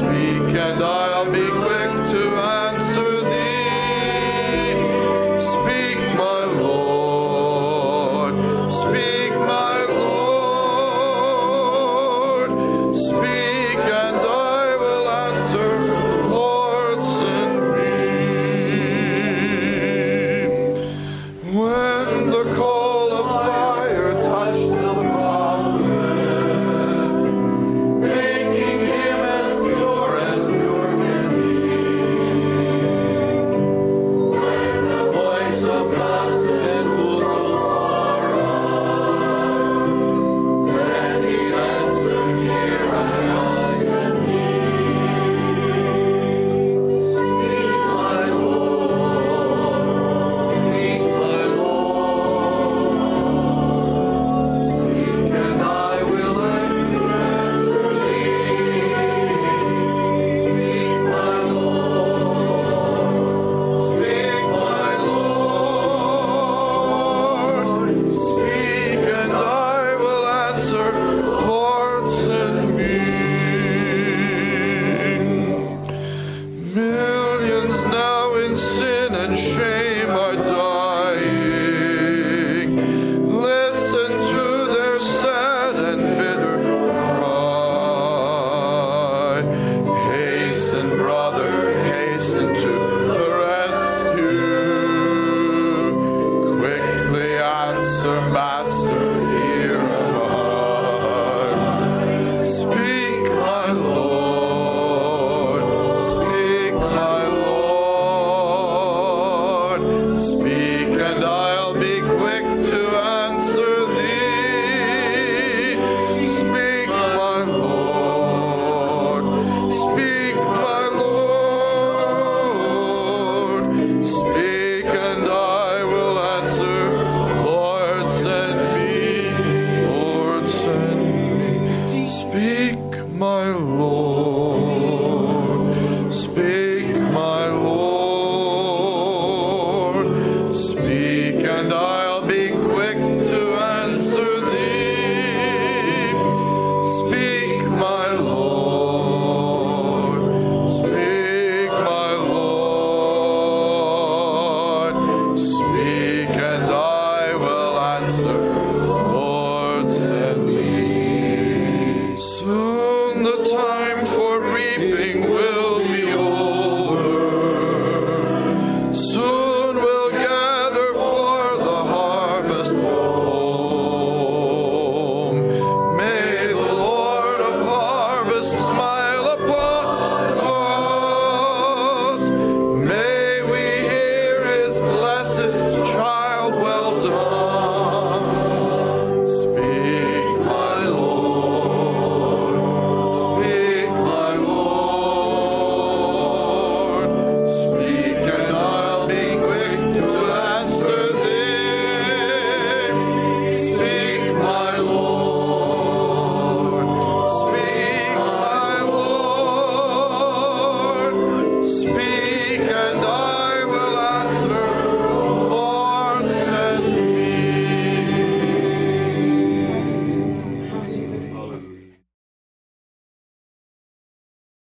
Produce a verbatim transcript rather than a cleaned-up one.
Speak and I'll be quick to answer thee. Speak, my Lord. Speak, my Lord. Speak and I will answer. Lord, send me. When the coal of fire touched the prophet, making him as pure as pure can be. When the voice of lust and will for us, then he answered, here I am, send me. Speak, my Lord. Speak, my Lord. Speak, and I will answer thee. Speak, my Lord. Speak, my Lord. Speak, and I will answer. Lord, send me. Millions now in sin and shame are dying. Listen to their sad and bitter cry. Hasten, brother, hasten to the rescue. Quickly answer, Master, here am I. Speak, my Lord. Speak, my Lord. Speak, and I'll be quick to answer thee. Speak, my Lord. Speak, my Lord. Speak, and I will answer. Lord, send me. Lord, send me. Speak, my Lord. Speak, my Lord. Speak, and I'll be quick to answer thee. Speak, my Lord. Speak, my Lord. Speak, and I will answer. Lord, send me. Soon the time